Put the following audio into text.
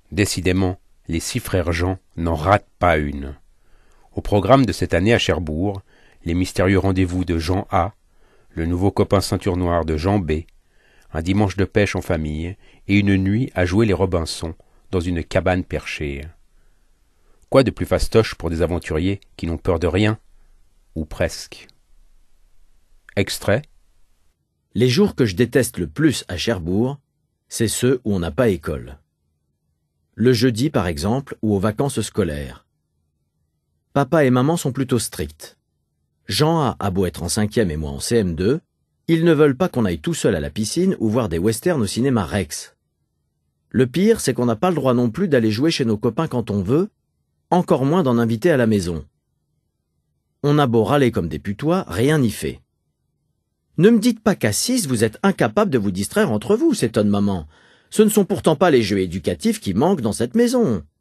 Décidément, les 6 frères Jean n'en ratent pas une. Au programme de cette année à Cherbourg, les mystérieux rendez-vous de Jean A, le nouveau copain ceinture noire de Jean B, un dimanche de pêche en famille et une nuit à jouer les Robinson dans une cabane perchée. Quoi de plus fastoche pour des aventuriers qui n'ont peur de rien, ou presque. Extrait. Les jours que je déteste le plus à Cherbourg, c'est ceux où on n'a pas école. Le jeudi, par exemple, ou aux vacances scolaires. Papa et maman sont plutôt stricts. Jean a beau être en 5e et moi en CM2, ils ne veulent pas qu'on aille tout seul à la piscine ou voir des westerns au cinéma Rex. Le pire, c'est qu'on n'a pas le droit non plus d'aller jouer chez nos copains quand on veut, encore moins d'en inviter à la maison. On a beau râler comme des putois, rien n'y fait. Ne me dites pas qu'à 6, vous êtes incapable de vous distraire entre vous, s'étonne maman. Ce ne sont pourtant pas les jeux éducatifs qui manquent dans cette maison.